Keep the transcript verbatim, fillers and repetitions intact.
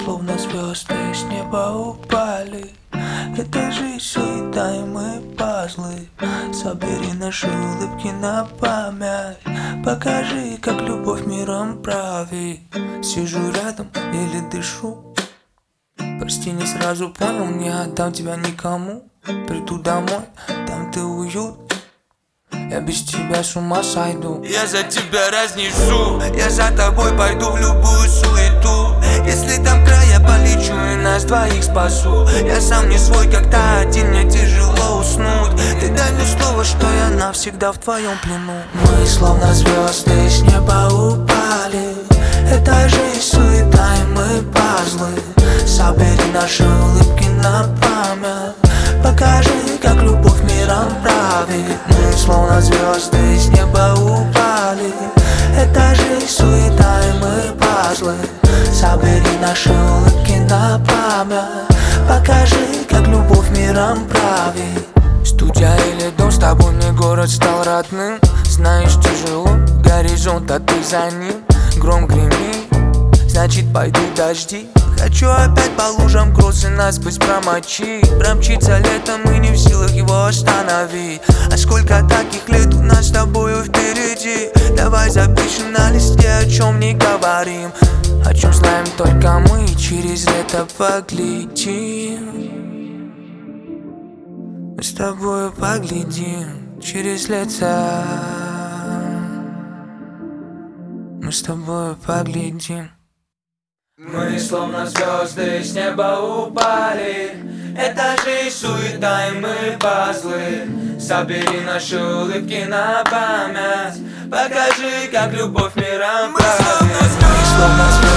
словно звезды с неба упали. Это жизнь, суета и мы пазлы. Собери наши улыбки на память. Покажи, как любовь миром правит. Сижу рядом, еле дышу. Прости, не сразу понял, не отдам тебя никому. Приду домой, там ты уют. Я без тебя с ума сойду. Я за тебя разнесу. Я за тобой пойду в любую суету. Если там края, полечу и нас двоих спасу. Я сам не свой, когда один, мне тяжело уснуть. Ты дай мне слово, что я навсегда в твоем плену. Мы словно звезды с неба упали. Это жизнь, суета и мы пазлы. Собери наши улыбки на память. Покажи, как любовь миром правит. Мы словно звезды с неба упали. Это жизнь, суета и мы пазлы. Собери наши улыбки на память. Покажи, как любовь миром правит. Студия или дом, с тобой мне город стал родным. Знаешь, тяжело, горизонт, а ты за ним. Гром гремит, значит пойдут дожди. Хочу опять по лужам кроссы насквозь промочить. Промчится летом и не в силах его остановить. А сколько таких лет у нас с тобою впереди. Давай запишем на листе, о чем не говорим. О чем знаем только мы, через лето поглядим. Мы с тобою поглядим через лето. Мы с тобою поглядим. Мы словно звезды с неба упали. Это жизнь, суета и мы пазлы. Собери наши улыбки на память. Покажи, как любовь миром правит. Мы словно звезды.